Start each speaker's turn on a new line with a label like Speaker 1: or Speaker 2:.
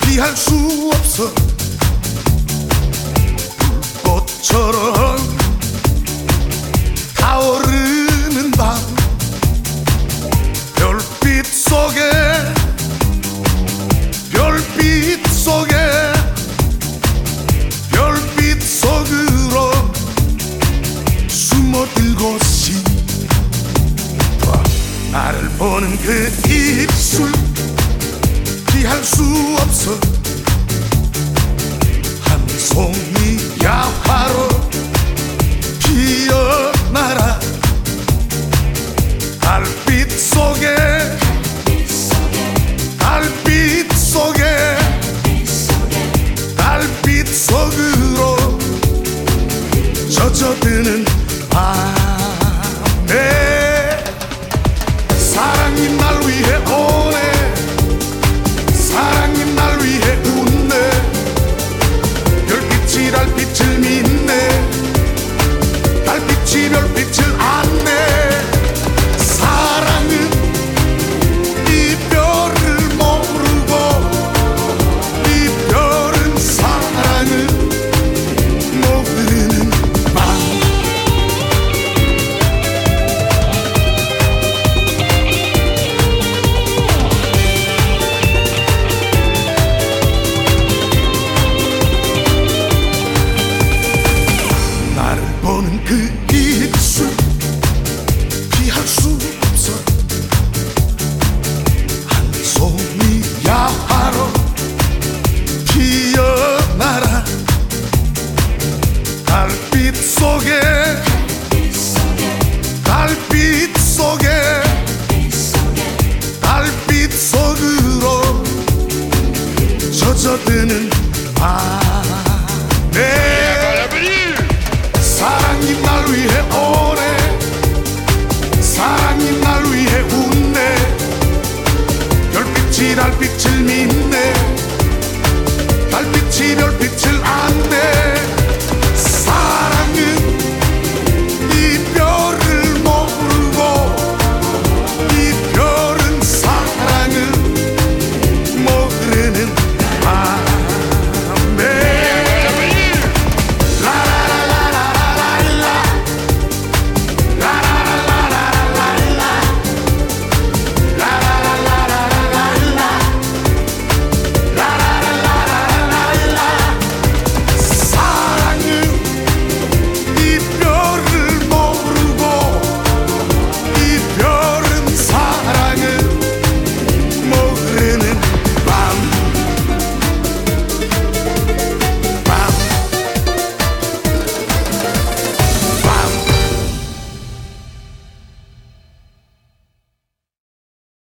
Speaker 1: 피할 수 없어. 불꽃처럼 타오르는 밤, 별빛 속에 별빛 속에 별빛 속으로 숨어들고 싶어. 나를 보는 그 입술 피할 수 없어. 한 송이 야화로 피어나라. 달빛 속에 달빛 속에 달빛 속으로 젖어드는 밤에 사랑이 날 위해 오네. 사랑이 날 위해 웃네. 별빛이 달빛을 믿네. 달빛이 별빛을 안네. 사랑은 이별을 모르고 이별은 사랑을 모르는 밤. 나를 보는 그 입술 피할 수 없어. 한 송이 야화로 피어나라. 달빛 속에 달빛 속에 달빛 속으로 젖어드는 밤에 사랑이 날 위해 오네. 사랑이 날 위해 웃네. 별빛이 달빛을 믿네.